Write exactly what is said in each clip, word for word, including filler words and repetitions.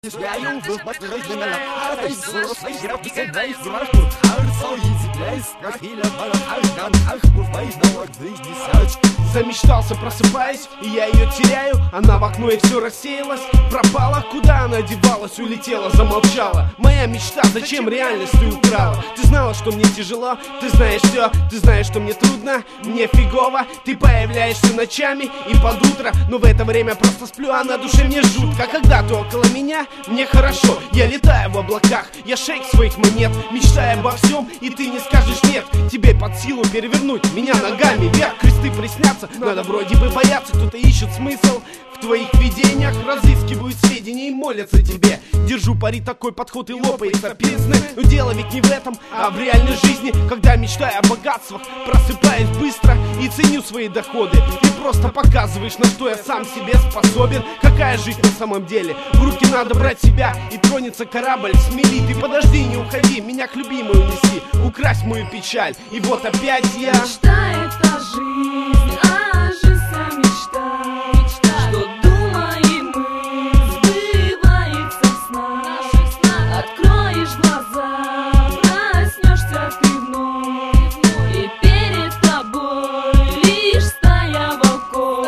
Измеряю в подражательно, а ты слушай, я писай, зрашку, арцо, измеряй, скахиля, барахашкан, ахбур, байдалак, десять. Замечтался, просыпаясь, и я ее теряю. Она в окно и все рассеялась. Пропала, куда она девалась, улетела, замолчала. Моя мечта, зачем реальность ты украла? Ты знала, что мне тяжело, ты знаешь все. Ты знаешь, что мне трудно, мне фигово. Ты появляешься ночами и под утро, но в это время просто сплю, а на душе мне жутко. Когда ты около меня, мне хорошо. Я летаю в облаках, я шейк своих монет, мечтаю обо всем, и ты не скажешь нет. Тебе под силу перевернуть меня ногами вверх. Кресты приснятся, надо вроде бы бояться. Кто-то ищет смысл в твоих видениях, разыскивают сведения и молятся тебе. Держу пари, такой подход и лопается пизны. Но дело ведь не в этом, а в реальной жизни. Когда мечтаю о богатствах, просыпаюсь быстро и ценю свои доходы. Ты просто показываешь, на что я сам себе способен. Какая жизнь на самом деле? В руки надо брать себя, и тронется корабль с мели. Ты подожди, не уходи, меня к любимой унеси, украсть мою печаль. И вот опять я мечтает о жизни, а жизнь вся мечта. Что думаем мы, сбывается в снах. Откроешь глаза, проснешься ты вновь, и перед тобой лишь стая волков.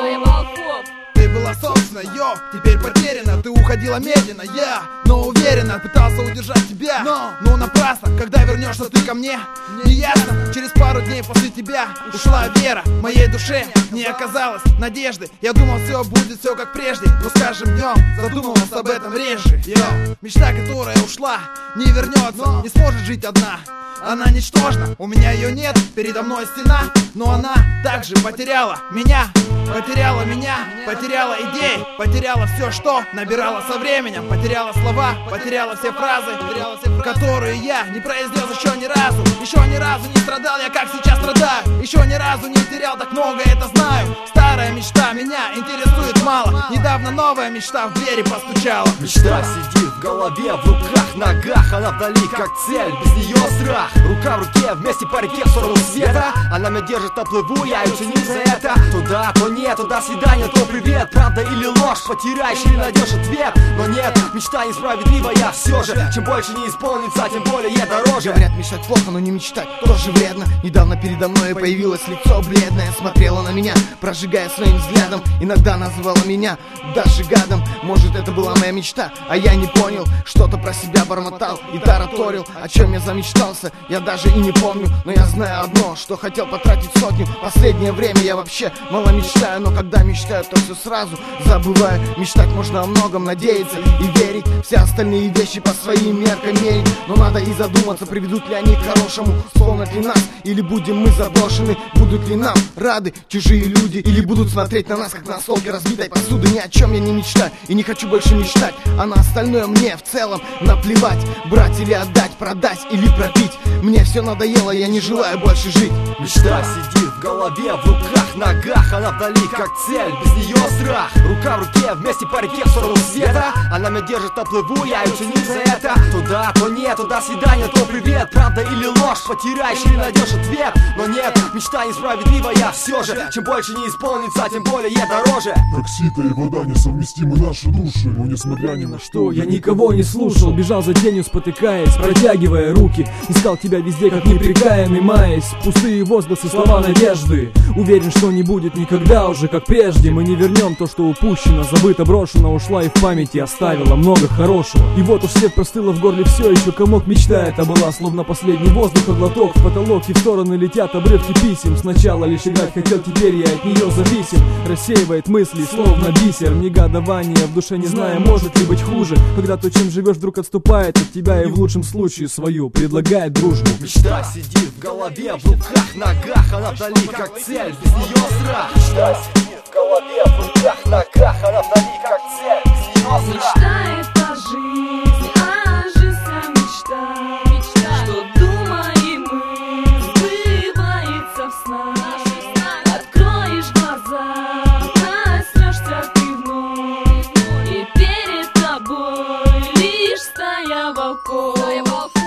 Ты была собственно, йо, теперь потеряна. Ты уходила медленно, я, но уверенно пытался удержать тебя, но, но напрасно. Когда вернешься ты ко мне, не ясно. Через пару дней после тебя ушла вера. В моей душе не оказалось надежды. Я думал, все будет все как прежде, но с каждым днем задумывался об этом реже. Йо, мечта, которая ушла, не вернется, не сможет жить одна. Она ничтожна, у меня ее нет, передо мной стена. Но она также потеряла меня, потеряла меня, потеряла идеи, потеряла все, что набирала со временем. Потеряла слова, потеряла все фразы, которые я не произнес еще ни разу. Еще ни разу не страдал я, как сейчас страдаю. Еще ни разу не терял так много, это знаю. Старая мечта меня интересует мало. Недавно новая мечта в двери постучала. Мечта сидит в голове, в руках, ногах. Она вдали, как цель, без нее страх. Рука в руке, вместе по реке в сторону света. Она меня держит на плыву, я ее ценю за это. Туда, то нет, туда свидание, то привет. Правда или ложь, потеряешь или найдешь ответ. Но нет, мечта несправедливая все же. Чем больше не исполнится, тем более дороже. Говорят, мечтать плохо, но не мечтать тоже вредно. Недавно передо мной появилось лицо бледное. Смотрела на меня, прожигая своим взглядом. Иногда называла меня даже гадом. Может, это была моя мечта, а я не понял. Что-то про себя бормотал и тараторил. О чем я замечтался, я даже и не помню. Но я знаю одно, что хотел потратить сотню. Последнее время я вообще мало мечтаю. Но когда мечтаю, то все сразу забываю. Мечтать можно о многом, надеяться и верить. Все остальные вещи по своим меркам мерить. Но надо и задуматься, приведут ли они к хорошему. Вспомнят ли нас, или будем мы заброшены. Будут ли нам рады чужие люди, или будут смотреть на нас, как на столке разбитой посуды. Ни о чем я не мечтаю и не хочу больше мечтать. А на остальное мне в целом наплевать. Брать или отдать, продать или пропить. Мне все надоело, я не желаю больше жить. Мечта сидит в голове, в руках, ногах. Она вдали, как цель, без нее страх. Рука в руке, вместе по реке в сторону света. Она меня держит на плыву, я ее ценю за это. Туда, то нет, туда свидание, то привет. Правда или ложь, потеряешь или найдешь ответ. Но нет, мечта несправедливая все же. Чем больше не исполнится, тем более дороже. Как сито и вода несовместимы наши души. Но несмотря ни на что, я никого не слушал. Бежал за тенью, спотыкаясь, протягивая руки. Искал тебя везде, как непрекаянный, маясь. Пустые возгласы, слова надежды. Уверен, что не будет никогда уже, как прежде. Мы не вернем то, что упущено, забыто, брошено. Ушла и в памяти оставила много хорошего. И вот уж свет простыло в горле, все еще комок мечта. Это была словно последний воздух, а глоток. В потолок и в стороны летят обрывки писем. Сначала лишь играть хотел, теперь я от нее зависим. Рассеивает мысли, словно бисер. Негодование в душе, не зная, может ли быть хуже. Когда то, чем живешь, вдруг отступает от тебя и в лучшем случае свою предлагает дружбу. Мечта сидит в голове, в руках, ногах. Она вдали, как цель, без нее страх. Мечта сидит в голове, в руках, ногах. Она вдали, как цель, без нее страх. Мечтает о жизни, а жизнь вся мечта. Что думаем мы, сбывается в снах. Откроешь глаза, проснешься ты вновь, и перед тобой лишь стая волков.